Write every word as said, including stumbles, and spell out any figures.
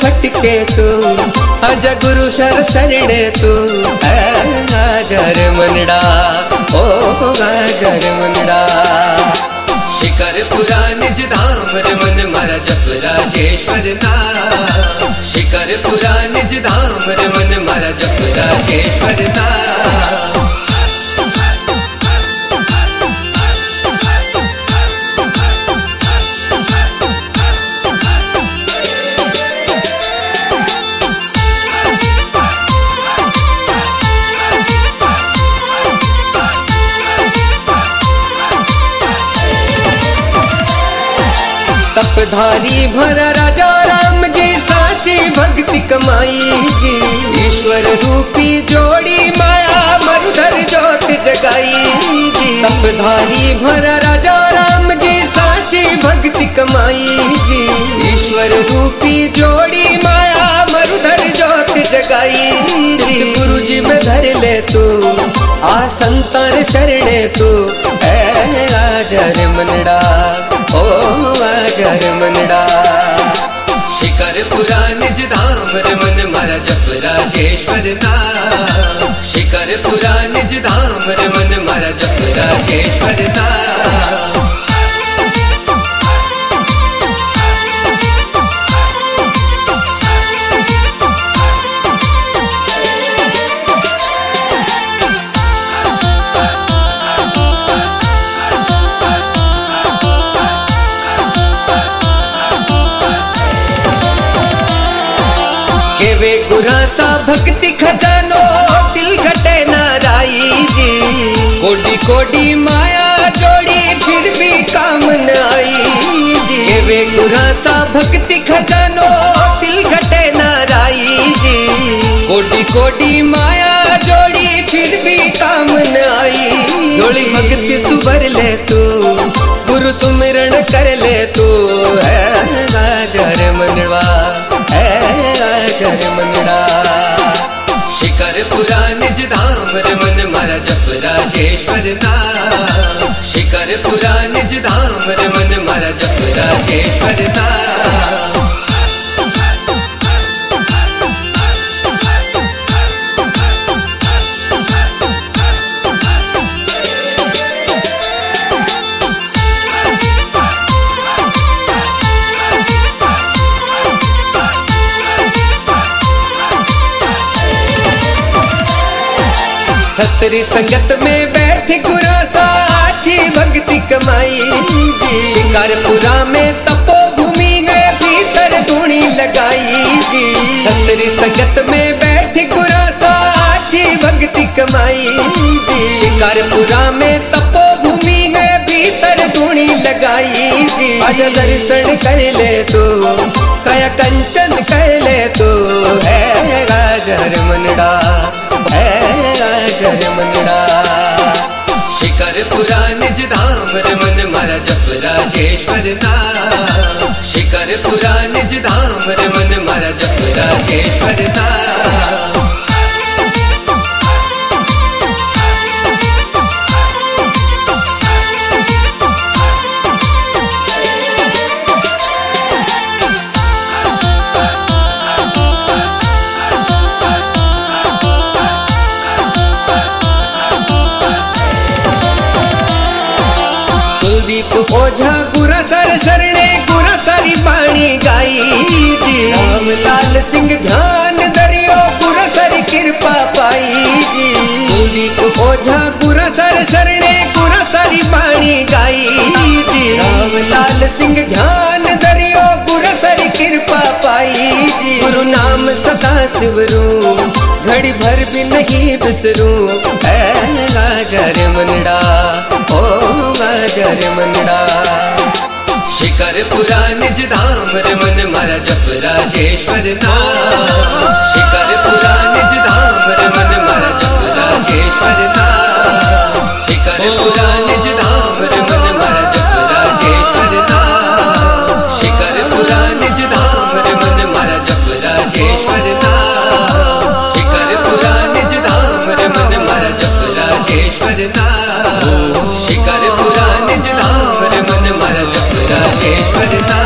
भटके तू आजा गुरु शर शरणे तू आजा रे मनड़ा ओ आजा रे मनड़ा। शिकरपुरा निज धाम रे मन मारा जप राजेश्वर नाम। शिकरपुरा निज धाम रे मन मारा जप राजेश्वर नाम। तपधारी भरा राजा राम जी साची भक्ति कमाई जी। ईश्वर रूपी जोड़ी माया मरुधर ज्योत जगाई जी। तपधारी भरा राजा राम जी साची भक्ति कमाई जी। ईश्वर रूपी जोड़ी माया मरुधर ज्योत जगाई जी। गुरु जी में धर ले तू आ संतान शरणे तू आजा रे मनड़ा ओ आजा रे मनड़ा। शिकरपुरा निज धाम रे मन मारा जप राजेश्वर नाम। शिकरपुरा निज धाम रे मन मारा जप राजेश्वर नाम। वे गुरासा भक्ति खजानो दिल घटे नाराई जी। कोडी कोडी माया जोड़ी फिर भी काम न आई जी। वे गुरासा भक्ति खजानो दिल घटे नाराई जी। कोडी कोडी माया जोड़ी फिर भी काम न आई। जोड़ी भक्ति सुबर ले तू गुरु सुमिरण कर ले तू आजा रे मनवा आजा रे मनड़ा। शिकरपुरा निज धाम रे मन मारा जप राजेश्वर नाम। शिकरपुरा निज धाम रे मन मारा जप राजेश्वर नाम। सतरी संगत में बैठ गुरासा अच्छी भक्ति कमाई जी। शिकारपुरा में तपो भूमि गए भीतर धूनी लगाई जी। सतरी संगत में बैठ गुरासा अच्छी भक्ति कमाई जी। शिकारपुरा में तपो भूमि गए भीतर धूनी लगाई जी। आजा दर्शन कर ले तू काया कंचन कर ले तू है राजा रे मनड़ा आजा रे मनड़ा। शिकरपुरा निज धाम रे मन मारा जप राजेश्वर नाम। शिकरपुरा निज धाम रे मन मारा जप राजेश्वर नाम। कुलदीप ओझा गुरा सर शरणे गुरा सारी बाणी गाई जी। राम लाल सिंह ध्यान दरियो गुरा सारी कृपा पाई जी। कुलदीप ओझा गुरा सर शरणे गुरा सारी बाणी गाई जी। राम लाल सिंह ध्यान दरियो गुरा सारी कृपा पाई जी। गुरु नाम सदा शिवरू घड़ी भर भी नहीं बिसरू आजा रे मनड़ा ओ आजा रे मनड़ा। शिकरपुरा निज धाम रे मन मारा जप राजेश्वर नाम। शिकरपुरा निज धाम रे मन मारा जप राजेश्वर नाम। शिकरपुरा निज धाम रे मन मारा जप राजेश्वर नाम। शिकरपुरा निज धाम रे मन मारा जप राजेश्वर नाम। शिकरपुरा निज धाम रे मन मारा जप राजेश्वर नाम। शिकरपुरा निज धाम रे मन मारा जप राजेश्वर नाम।